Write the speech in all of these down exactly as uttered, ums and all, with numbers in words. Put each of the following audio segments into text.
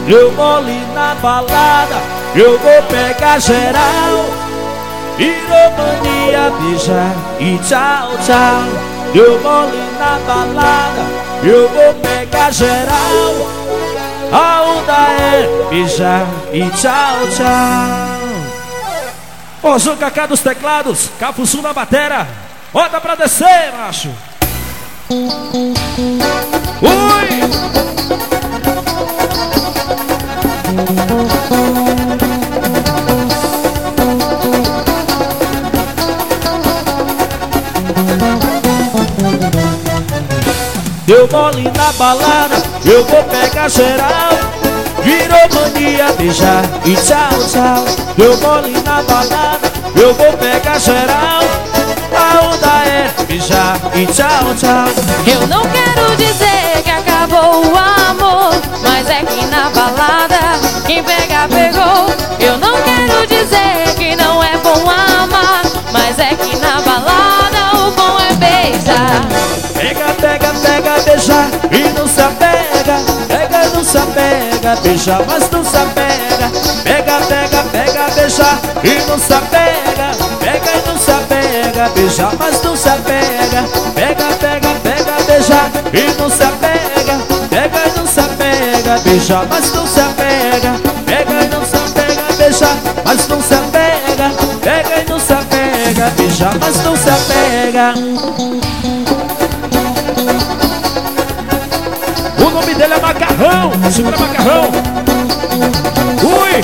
eu vou ali na balada, eu vou pegar geral. Virou mania, beija e tchau, tchau. Eu vou ali na balada, eu vou pegar geral. A onda é beijar e tchau, tchau. Ô, Cacá dos teclados, Cafuçu na batera. Bota pra descer, macho. Ui! Deu mole na balada, eu vou pegar geral. Virou mania, beijar e tchau, tchau. Deu mole na balada, eu vou pegar geral. A onda é beijar e tchau, tchau. Eu não quero dizer que acabou o amor, mas é que na balada quem pega, pegou. Eu não quero dizer que não é bom amar, mas é que na balada o bom é beijar. Pega, pega, pega, beijar e não se apega. Pega, não se apega, beija, mas não se apega. Pega, pega, pega, beijar e não se apega. Pega e não se apega, beija, mas não se apega. Pega, pega, pega, beijar e não se apega. Pega e não se apega, beija, mas não se apega. Pega e não se apega, beija, mas não se apega. Pega e não se apega, beija, mas não se apega. O nome dele é Macarrão. Segura Macarrão. Ui!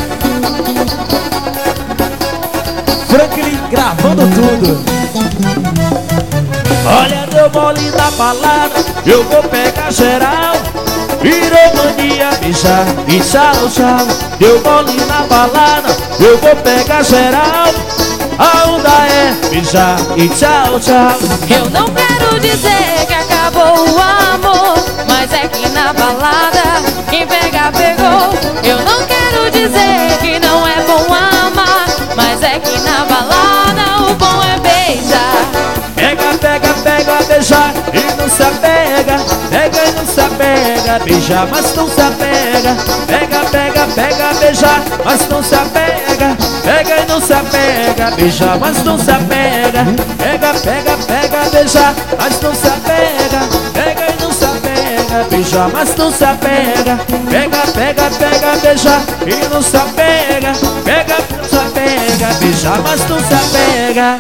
Franklin gravando tudo. Olha, deu mole na balada, eu vou pegar geral. Virou mania, beijar e tchau, tchau. Deu mole na balada, eu vou pegar geral. A onda é beijar e tchau, tchau. Eu não quero dizer que acabou o amor, mas é que na balada quem pega, pegou. Eu não quero dizer que não é bom amar, mas é que na balada o bom é beijar. Pega, pega, pega, beijar e não se apega. Pega e não se apega, beija, mas não se apega. Pega, pega, pega, beijar, mas não se apega. Pega e não se apega, beija, mas não se apega. Pega, pega, pega, beijar, mas não se apega. Pega e não se apega, beija, mas não se apega. Pega, pega, pega, beijar e não se apega. Pega, não se apega, beija, mas não se apega.